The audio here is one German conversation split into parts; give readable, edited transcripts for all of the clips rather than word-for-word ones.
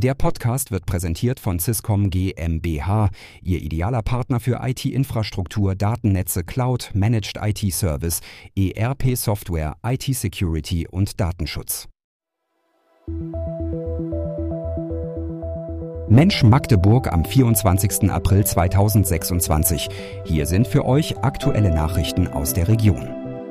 Der Podcast wird präsentiert von Swisscom GmbH, Ihr idealer Partner für IT-Infrastruktur, Datennetze, Cloud, Managed IT-Service, ERP-Software, IT-Security und Datenschutz. Mensch Magdeburg am 24. April 2026. Hier sind für euch aktuelle Nachrichten aus der Region.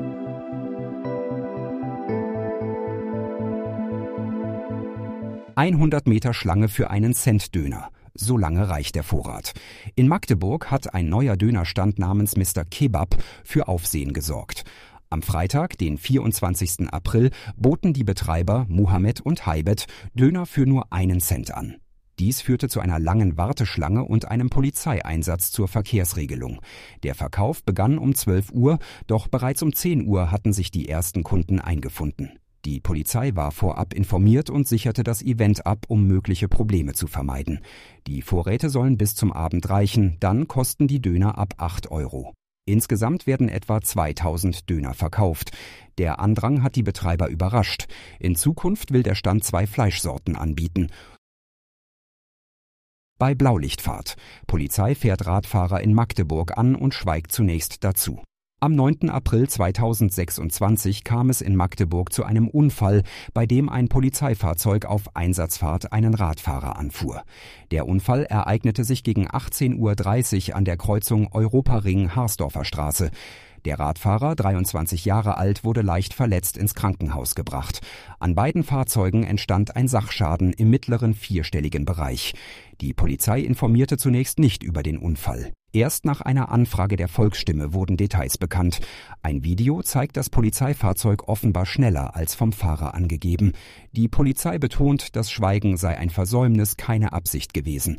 "100 Meter Schlange für einen Cent-Döner. So lange reicht der Vorrat." In Magdeburg hat ein neuer Dönerstand namens Mr. Kebab für Aufsehen gesorgt. Am Freitag, den 24. April, boten die Betreiber Mohammed und Haibet Döner für nur 1 Cent an. Dies führte zu einer langen Warteschlange und einem Polizeieinsatz zur Verkehrsregelung. Der Verkauf begann um 12 Uhr, doch bereits um 10 Uhr hatten sich die ersten Kunden eingefunden. Die Polizei war vorab informiert und sicherte das Event ab, um mögliche Probleme zu vermeiden. Die Vorräte sollen bis zum Abend reichen, dann kosten die Döner ab 8 Euro. Insgesamt werden etwa 2000 Döner verkauft. Der Andrang hat die Betreiber überrascht. In Zukunft will der Stand 2 Fleischsorten anbieten. Bei Blaulichtfahrt. Polizei fährt Radfahrer in Magdeburg an und schweigt zunächst dazu. Am 9. April 2026 kam es in Magdeburg zu einem Unfall, bei dem ein Polizeifahrzeug auf Einsatzfahrt einen Radfahrer anfuhr. Der Unfall ereignete sich gegen 18:30 Uhr an der Kreuzung Europaring-Harsdorfer Straße. Der Radfahrer, 23 Jahre alt, wurde leicht verletzt ins Krankenhaus gebracht. An beiden Fahrzeugen entstand ein Sachschaden im mittleren vierstelligen Bereich. Die Polizei informierte zunächst nicht über den Unfall. Erst nach einer Anfrage der Volksstimme wurden Details bekannt. Ein Video zeigt das Polizeifahrzeug offenbar schneller als vom Fahrer angegeben. Die Polizei betont, das Schweigen sei ein Versäumnis, keine Absicht gewesen.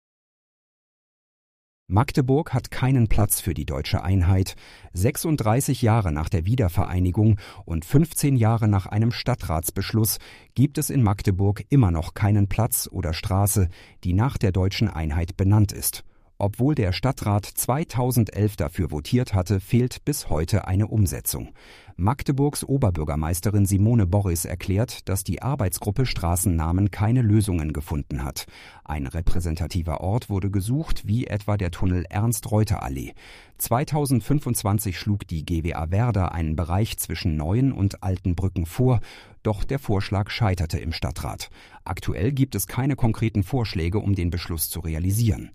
Magdeburg hat keinen Platz für die deutsche Einheit. 36 Jahre nach der Wiedervereinigung und 15 Jahre nach einem Stadtratsbeschluss gibt es in Magdeburg immer noch keinen Platz oder Straße, die nach der deutschen Einheit benannt ist. Obwohl der Stadtrat 2011 dafür votiert hatte, fehlt bis heute eine Umsetzung. Magdeburgs Oberbürgermeisterin Simone Borris erklärt, dass die Arbeitsgruppe Straßennamen keine Lösungen gefunden hat. Ein repräsentativer Ort wurde gesucht, wie etwa der Tunnel Ernst-Reuter-Allee. 2025 schlug die GWA Werder einen Bereich zwischen neuen und alten Brücken vor, doch der Vorschlag scheiterte im Stadtrat. Aktuell gibt es keine konkreten Vorschläge, um den Beschluss zu realisieren.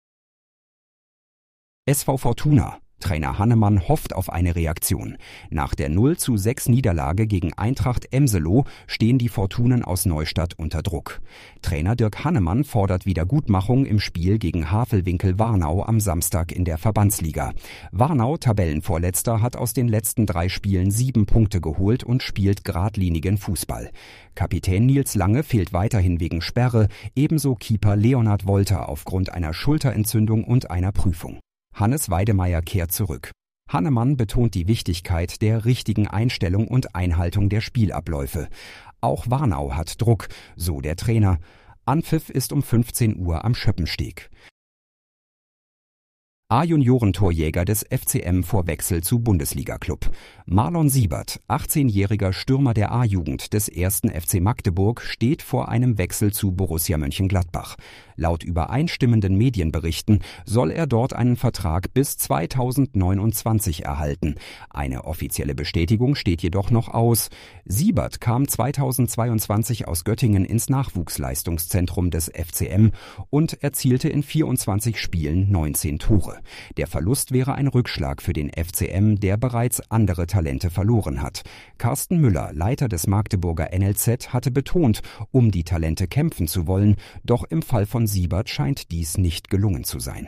SV Fortuna. Trainer Hannemann hofft auf eine Reaktion. Nach der 0:6 Niederlage gegen Eintracht Emseloh stehen die Fortunen aus Neustadt unter Druck. Trainer Dirk Hannemann fordert Wiedergutmachung im Spiel gegen Havelwinkel-Warnau am Samstag in der Verbandsliga. Warnau, Tabellenvorletzter, hat aus den letzten 3 Spielen 7 Punkte geholt und spielt geradlinigen Fußball. Kapitän Nils Lange fehlt weiterhin wegen Sperre, ebenso Keeper Leonhard Wolter aufgrund einer Schulterentzündung und einer Prüfung. Hannes Weidemeier kehrt zurück. Hannemann betont die Wichtigkeit der richtigen Einstellung und Einhaltung der Spielabläufe. Auch Warnau hat Druck, so der Trainer. Anpfiff ist um 15 Uhr am Schöppensteg. A-Juniorentorjäger des FCM vor Wechsel zu Bundesliga-Club. Marlon Siebert, 18-jähriger Stürmer der A-Jugend des 1. FC Magdeburg, steht vor einem Wechsel zu Borussia Mönchengladbach. Laut übereinstimmenden Medienberichten soll er dort einen Vertrag bis 2029 erhalten. Eine offizielle Bestätigung steht jedoch noch aus. Siebert kam 2022 aus Göttingen ins Nachwuchsleistungszentrum des FCM und erzielte in 24 Spielen 19 Tore. Der Verlust wäre ein Rückschlag für den FCM, der bereits andere Talente verloren hat. Carsten Müller, Leiter des Magdeburger NLZ, hatte betont, um die Talente kämpfen zu wollen, doch im Fall von Siebert scheint dies nicht gelungen zu sein.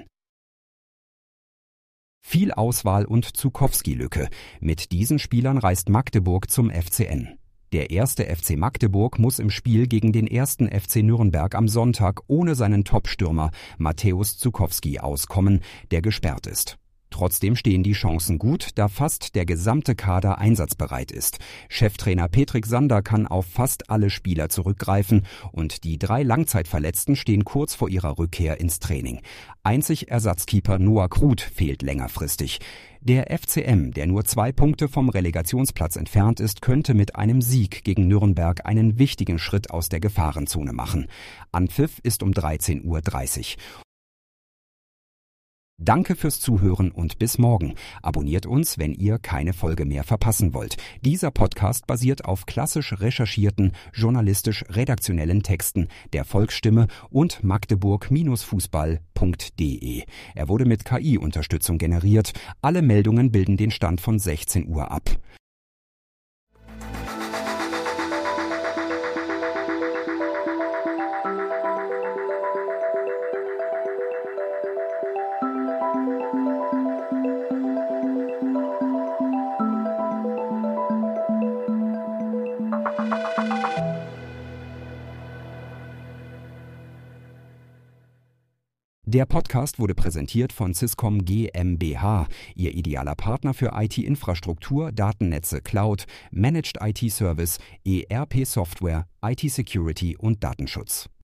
Viel Auswahl und Zukowski-Lücke. Mit diesen Spielern reist Magdeburg zum FCN. Der 1. FC Magdeburg muss im Spiel gegen den 1. FC Nürnberg am Sonntag ohne seinen Top-Stürmer Mateusz Zukowski auskommen, der gesperrt ist. Trotzdem stehen die Chancen gut, da fast der gesamte Kader einsatzbereit ist. Cheftrainer Petrik Sander kann auf fast alle Spieler zurückgreifen und die 3 Langzeitverletzten stehen kurz vor ihrer Rückkehr ins Training. Einzig Ersatzkeeper Noah Kruth fehlt längerfristig. Der FCM, der nur 2 Punkte vom Relegationsplatz entfernt ist, könnte mit einem Sieg gegen Nürnberg einen wichtigen Schritt aus der Gefahrenzone machen. Anpfiff ist um 13:30 Uhr. Danke fürs Zuhören und bis morgen. Abonniert uns, wenn ihr keine Folge mehr verpassen wollt. Dieser Podcast basiert auf klassisch recherchierten, journalistisch-redaktionellen Texten der Volksstimme und magdeburg-fußball.de. Er wurde mit KI-Unterstützung generiert. Alle Meldungen bilden den Stand von 16 Uhr ab. Der Podcast wurde präsentiert von Swisscom GmbH, Ihr idealer Partner für IT-Infrastruktur, Datennetze, Cloud, Managed IT-Service, ERP-Software, IT-Security und Datenschutz.